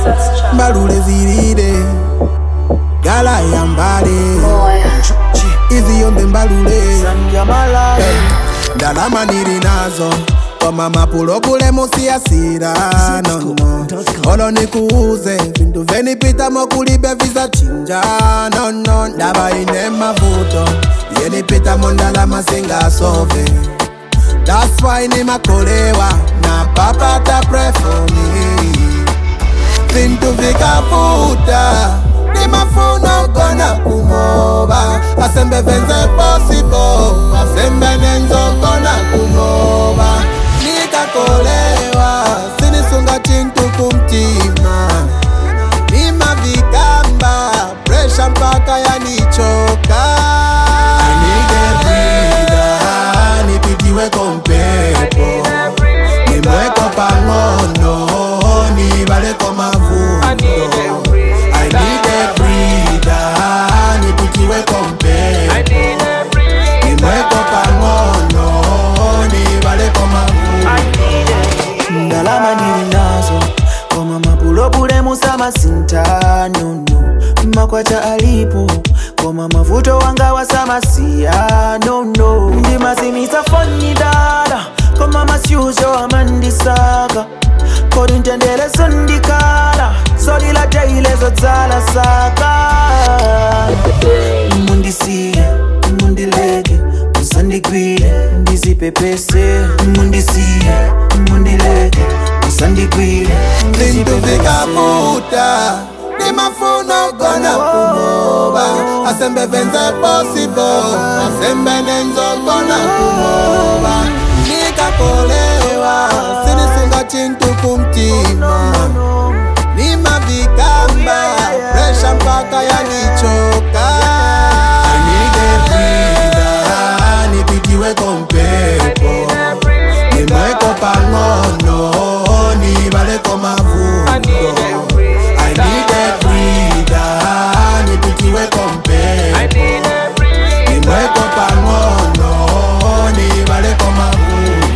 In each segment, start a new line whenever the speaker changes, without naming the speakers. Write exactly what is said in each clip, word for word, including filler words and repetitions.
Mbalule ziride Gala ya mbale Easy on the mbalule hey. Ndalama niri nazo Kwa mama pulo kule musi asira no, no. Olo ni kuuze Vindu veni pita mokulibe visa chinja no, no. Ndaba ine mavuto Yeni pita mondalama singa sove That's why ni makolewa Na papa ta pray for me Vindu vika puta Ni mafuno kona kumoba Asembe venze possible Asembe nenzo kona kumoba Nika kolewa Sinisunga chintu kumtima Nima vikamba Pressure mpaka ya nichoka I need a breather Nipitiwe kompepo Nimweko pangono Nibaleko mavuno I need a breather Nipitiwe kompepo Nimweko pangono Nibaleko mavuno
Ndalama nili nazo Kwa mama pulo bule musama sinta no no Makwacha alipo Kwa mama vuto wanga wasama siya no no Ndima simisa foni dada Kwa mama siujo amandi saka Kodi ntendele sundikala Sodi la teile zotala saka Mundi siye, mundi lege Musandi gwile, ndizi pepese Mundi siye, mundi lege Musandi gwile, ndizi
Vindu
pepese
vika puta Ni mafuno kona kumoba Asembe venze possible Asembe nenzo kona kumoba Nika kolewa Sinisunga chintu kumtima Nima vikamba Pressure mpaka ya nichoka I need a breather Nipitiwe kompepo Nimweko pangono Nibaleko mavuno I need a breather Nipitiwe kompepo Nimweko pangono Nibaleko mavuno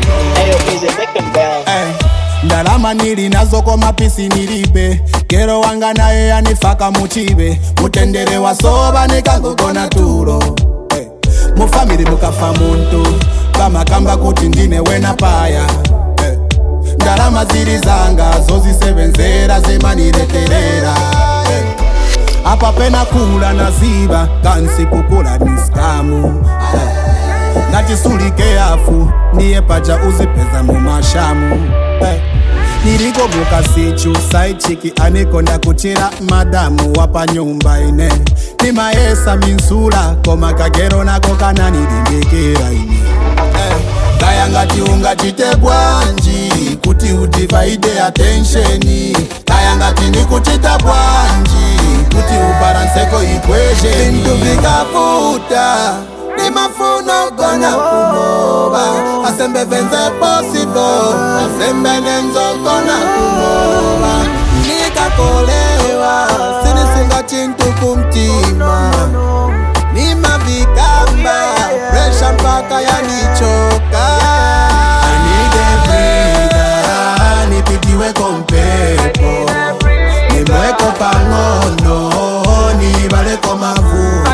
hey. Ndalama nili nazo kwa mapisi nilipe Kero wanga nae yanifaka muchibe Mutendere wa soba nikangogona turo hey. Mufamili mukafa muntu Kama kamba kuti ndine wena paya hey. Ndalama zili zanga zozisebenzera zemanireterera hey. Apa pena kula na ziba Kansi kukula niskamu hey. Nachisulike afu Niye pacha uzipeza mu mashamu hey. Niriko buka sichu side chiki anikonda kuchira madamu wapa nyumba ine Ni maesa minsula koma kagero nako kana nirimbekera ine hey. Kaya ngati unga chitegwanji kuti udivide attentioni Kaya ngati nikuchita bwanji kuti ubalanseko equation Vindu vikaputa Ni mafuno kona kumoba Asembe venze possible Asembe nenzo kona kumoba Nika kolewa Sinisunga chintu kumtima Nima vikamba Pressure mpaka ya nichoka I need a breather Nipitiwe kompepo Nimweko pangono Nibaleko mavuno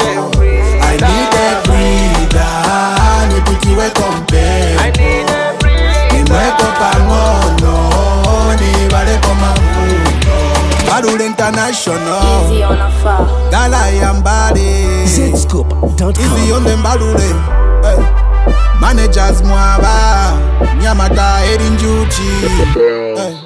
I need a breather Nipitiwe kompepo Nimweko pangono Nibaleko mavuno Mbalule International
Easy on a far
Gala ya mbale
Zscoop dot com
Easy on the mbalule hey. Managers mwaba Nyamata erinjuchi hey.